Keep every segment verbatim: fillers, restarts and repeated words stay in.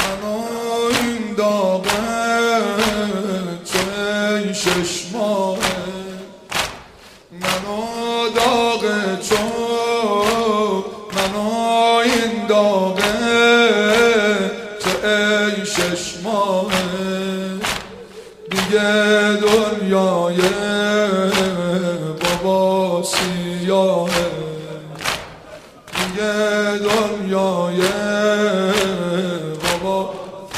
منو این داغه چه شش ماهه، منو داغه چو منو این داغه چه شش ماهه، دیگه دنیای بابا سیاهه، دیگه دنیای بابا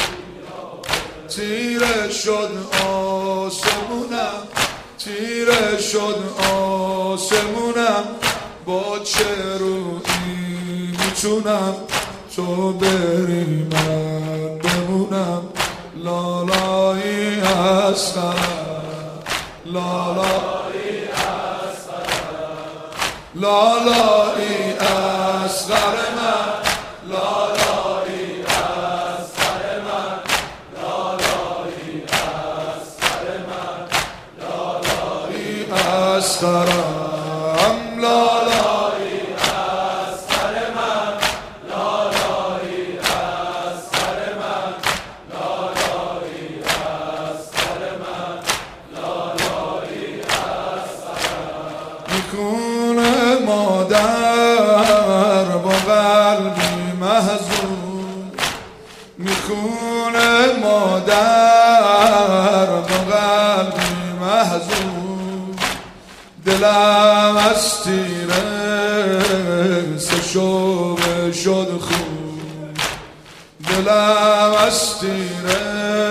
تیره شد آسمونم، تیره شد آسمونم، با چه رویی میتونم تو بری من بمونم، لالایی اصغرم، لالایی اصغرم، لالایی اصغر من، لالایی اصغر من، لالایی اصغر من، لالایی اصغرم، لالایی اصغر من، لالایی اصغر من، لالایی اصغر من، لالایی اصغرم. میکنه مادر با قلبی محزون، میخونه مادر با قلبی محزون، دلم از تیره سشوبه شد خون، دلم از تیره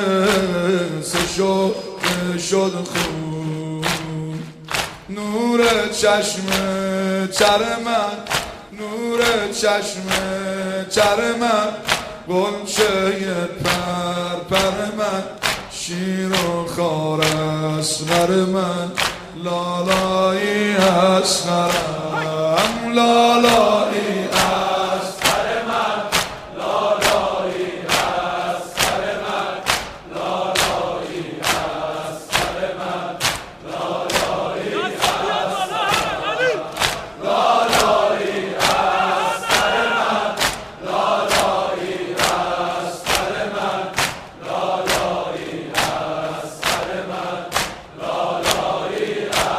سشوبه شد خون، نور چشم چر من، نور چشم چر من، گلچه پر پر من، شیر و خار اصغر من، لالایی اصغرم، لالایی اصغر من، لالایی اصغر من، لالایی اصغر من، لالایی اصغر من، لالایی اصغر من، لالایی اصغر من، لالایی اصغر من، لالایی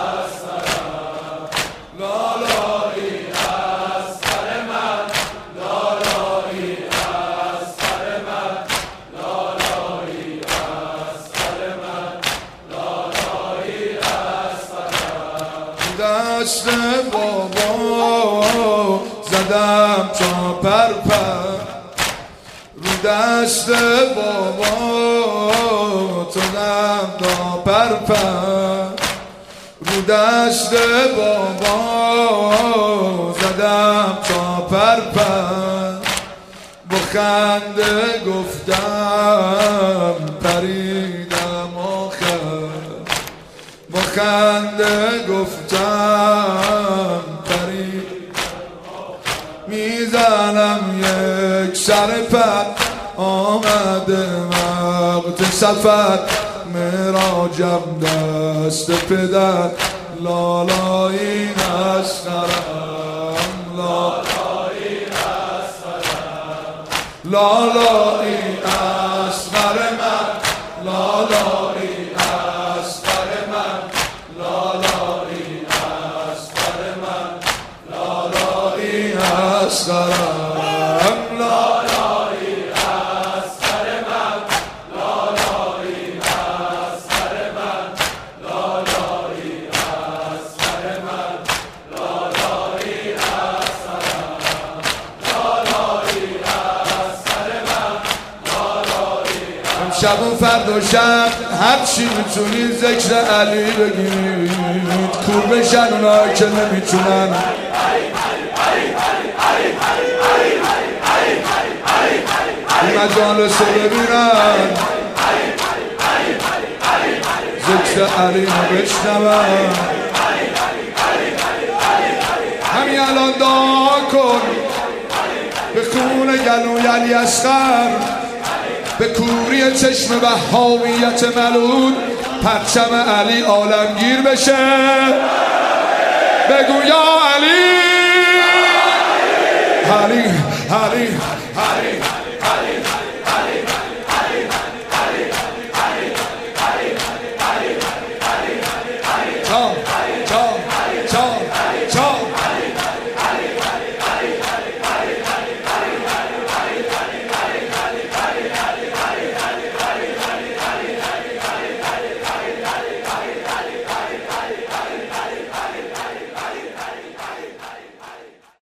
اصغرم، لالایی اصغر من، لالایی اصغر من، لالایی اصغر من، لالایی اصغرم. دست بابا زدم تا پر پر، رو دست بابا تو دم تا پر پر، رو دست بابا زدم تا پر پر، با خنده گفتم پریدم آخر، با خنده گفتم پریدم آخر، میزنم یک سر پر، آمده وقت سفر، مراجم دست پدر، لالایی اصغرم، لالایی اصغرم، لالایی اصغر من، لالایی اصغر من، لالایی اصغر من، لالایی اصغرم، لالایی اصغر من، لالایی اصغر من، لالایی اصغر من، لالایی اصغرم، لالایی اصغر من، لالایی. امشب و فردا شب هر چی میتونید ذکر علی بگید، کور بشن اونایی که نمیتونن، این مجالس رو ببینن، ذکر علی رو بشنون. همین الان دعا کن به خون گلوی علی اصغر، به کوری چشم وهابیت ملعون، پرچم علی عالمگیر بشه. بگو یا علی، علی علی